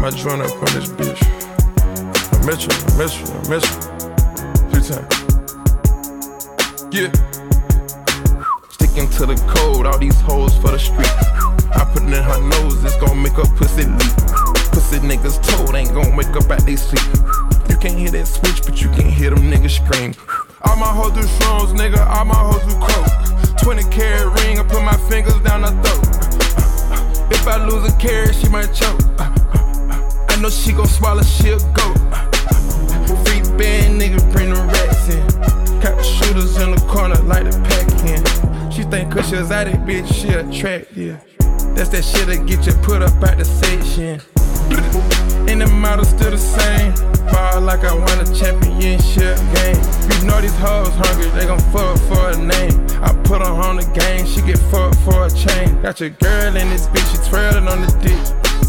my joint up on this bitch. I miss you. 3 times. Yeah. Sticking to the code, all these hoes for the street. I put it in her nose, it's gon' make her pussy leak. Pussy niggas told ain't gon' wake up at they sleep. You can't hear that switch, but you can hear them niggas scream. All my hoes do shrooms, nigga, all my hoes do coke. 20 carat ring, I put my fingers down her throat. If I lose a carat, she might choke. I know she gon' swallow, she'll go. Free band, nigga, bring the rats in. Got the shooters in the corner like the Pac-Man. She think cause she was at it, bitch, she attractive. That's that shit that get you put up at the section. And the model still the same. Ball like I won a championship game. You know these hoes hungry, they gon' fuck for a name. I put her on the game, she get fucked for a chain. Got your girl in this bitch, she twirling on the dick.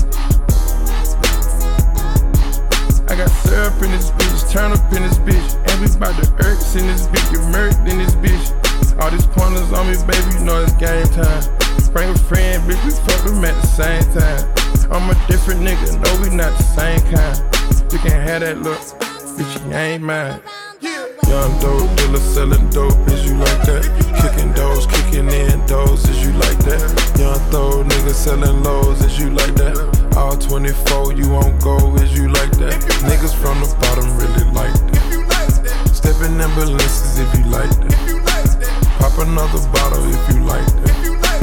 I got syrup in this bitch, turn up in this bitch. And we bout to irks in this bitch, get murked in this bitch. All these pointers on me, baby, you know it's game time. Bring a friend, bitch, we fuck them at the same time. I'm a different nigga, no, we not the same kind. You can't have that look, bitch, you ain't mine. Young dope dealer selling dope, is you like that? Kicking doors, kicking in doors, is you like that? Young throw nigga selling lows, is you like that? All 24, you won't go, is you like that? Niggas from the bottom really like that. Stepping in Balences if you like that. Pop another bottle if you like that.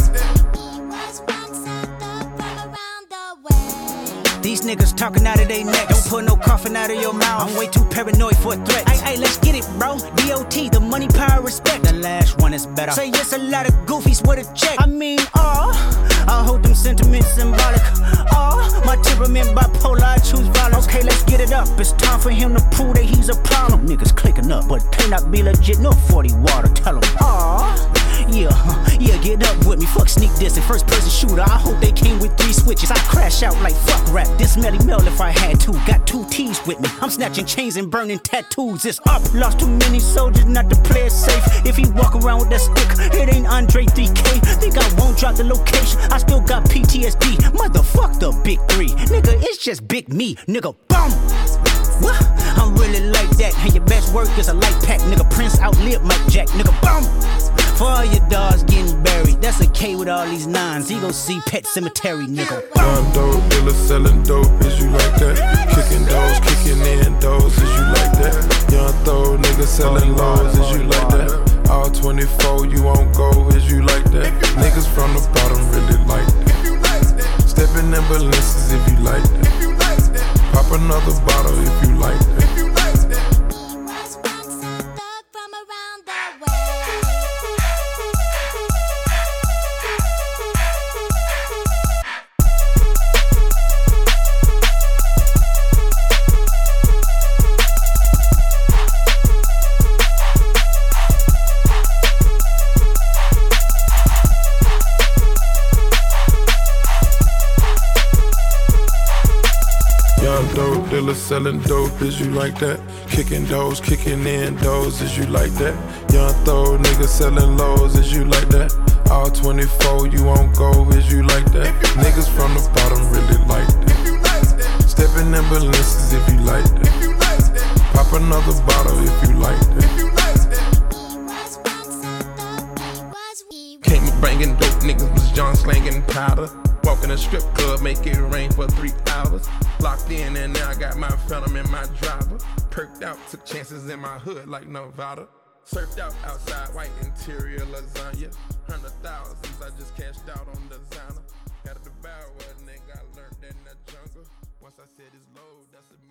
These niggas talking out of their neck. Don't put no coffin out of your mouth. I'm way too paranoid for a threat. Ay, let's get it, bro. DOT, the money, power, respect. The last one is better. Say yes, a lot of goofies with a check. I mean, I hold them sentiments symbolic. My temperament bipolar, I choose violence. Okay, let's get it up. It's time for him to prove that he's a problem. Niggas clicking up, but cannot be legit. No 40 water, tell him. Yeah, get up with me. Fuck sneak diss and first person shooter. I hope they came with 3 switches. I crash out like fuck rap. This Melly Mel if I had to. Got 2 T's with me. I'm snatching chains and burning tattoos. It's up. Lost too many soldiers not to play it safe. If he walk around with that stick, it ain't Andre 3K. Think I won't drop the location. I still got PTSD. Motherfuck the big 3. Nigga, it's just big me. Nigga, boom. What? I'm really like that. And your best work is a light pack. Nigga, Prince outlived Mike Jack. Nigga, boom. For all your dogs getting buried, that's a K with all these 9s. He gon' see Pet Cemetery, nigga. Young dope dealer selling dope, is you like that? Kicking doors, kicking in doors, is you like that? Young throw nigga selling lows, is you like that? All 24, you won't go, is you like that? Niggas from the bottom really like that. Stepping in Balences if you like that. Pop another bottle if you like that. Dope dealer selling dope, is you like that? Kicking doors, kicking in doors, is you like that? Young throw nigga selling lows, is you like that? All 24, you won't go, is you like that? Niggas from the bottom really like that. Stepping in Balences if you like that. Pop another bottle if you like that. Came up banging dope, niggas was John slanging powder. Walk in a strip club, make it rain for 3 hours. Locked in and now I got my phantom in my driver. Perked out, took chances in my hood like Nevada. Surfed out outside, white interior lasagna. 100,000s, I just cashed out on designer. Gotta devour a nigga, I learned in the jungle. Once I said it's low, that's a